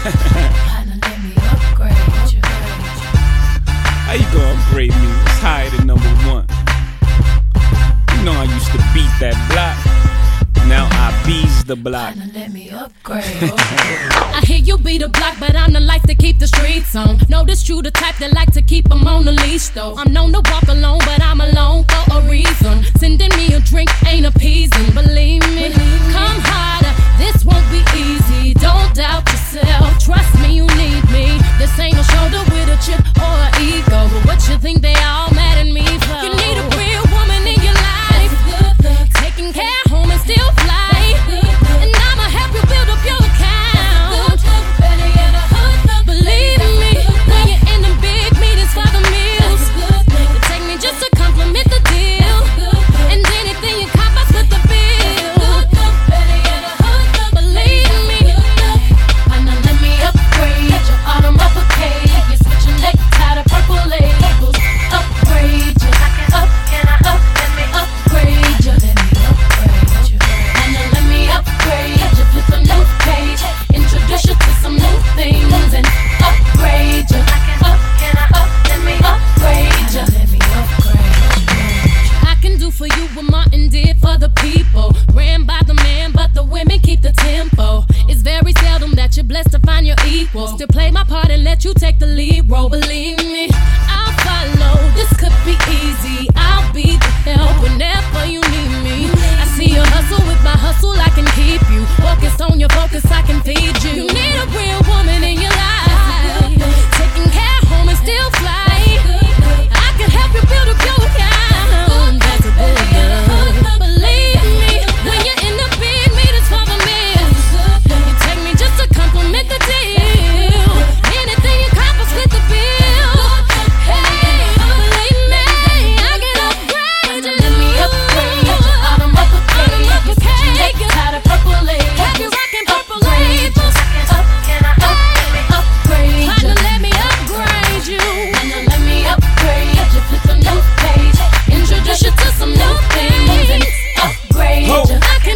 Partner, let me upgrade you. How you gonna upgrade me? It's higher than number one. You know I used to beat that block. Now I bees the block. Partner, let me upgrade. I hear you be the block, but I'm the life to keep the streets on. Notice you the type that like to keep them on the leash though. I'm known to walk alone, but I'm alone for a reason. Sending me a drink ain't appeasing, believe me. Come harder, this won't be easy. Don't doubt yourself, trust me, you need me. This ain't a shoulder with a chip or an ego. But what you think they all mad at me for? You need a real woman in your life, taking care home and still fly. And I'ma help you build up your account. Believe me, when you're in the big meetings for the meals, you take me just to compliment the deal. And anything you cop, I split the bill. Believe me. Partner, let me upgrade you. Autumn uppercase. You're switching necktie to purple labels. Upgrade you. Let me upgrade you. Let me upgrade you. Partner, let me upgrade you. Flip a new page. Introduce you to some new things and upgrade you. Let me upgrade you. Let me upgrade you. I can do for you what Martin did for the people. Ran by the man, but the women keep the tempo. It's very seldom that you're blessed to find your equal. Still play my part and let you take the lead role. Believe me, I'll follow. This could be easy. I'll be the help whenever you need me. I see your hustle with my hustle. I can keep you focused on your focus. I can feed you. You need a real woman in your life, taking care home and still fly. I can help you build up your account. That's a good girl. Believe me, when you're in the big meetings for the meals, you take me just to compliment the deal. Anything you cop, I split the bill. Hey, believe me, I can upgrade you. Let me upgrade you. Autumn uppercase. You're switching necktie to purple labels. Have you rocking purple labels? Let me upgrade you. Partner, let me upgrade you. Partner, let me upgrade you. Flip a new page. Introduce you to some new things and upgrade you. Let me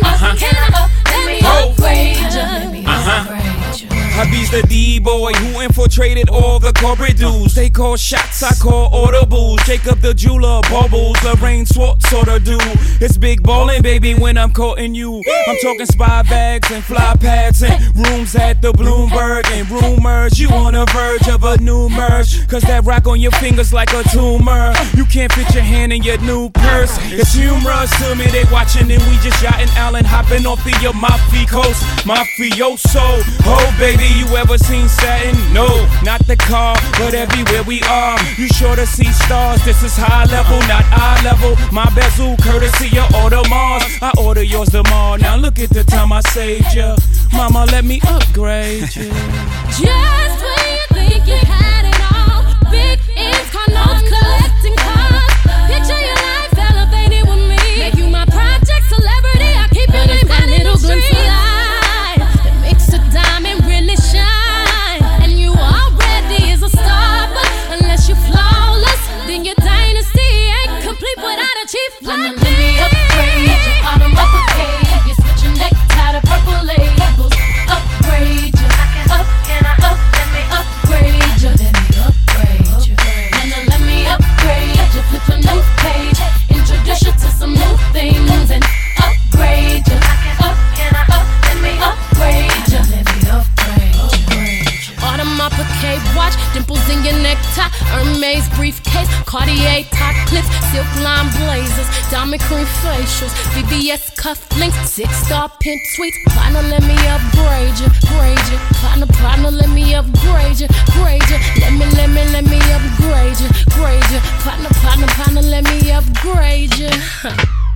upgrade you. Let me upgrade you. Hubby's the D-boy who infiltrated all the corporate dudes. They call shots, I call audibles. Jacob the jeweler, bubbles, Lorraine Swartz sorta do. It's big ballin', baby, when I'm courting you. I'm talking spy bags and fly pads and rooms at the Bloomberg and rumors. You on the verge of a new merge, cause that rock on your fingers like a tumor. You can't fit your hand in your new purse. It's humorous to me, they watching and we just yachting Allen, hopping off the Amalfi Coast. Mafioso, oh baby, you ever seen satin? No, not the car, but everywhere we are. You sure to see stars, this is high level, not eye level. My bezel, courtesy of Audemars. I order yours tomorrow, now look at the time I saved ya. Mama, let me upgrade you. Just when you think you had it all, big ends, car notes, collecting cars. Picture your life elevated with me. Make you my project celebrity. I keep it in my little glimpse of light that makes a diamond really shine. And you already is a star, but unless you're flawless, then your dynasty ain't complete without a chief Partner, like let me upgrade you. Autumn uppercase. You're switching necktie to purple labels. Upgrade you. Let me upgrade you. Let me upgrade you. Partner, let me upgrade you. Flip a new page. Introduce you to some new things and upgrade you. Let me upgrade you. Let me upgrade you. Autumn uppercase watch, dimples in your necktie, Hermes briefcase, Cartier top clips, silk line blazers, diamond cream facials, VVS cufflinks, 6-star pimp suites. Partner, let me upgrade you, grade you. Partner, let me upgrade you, grade you. Let me upgrade you, grade you. Partner, let me upgrade you.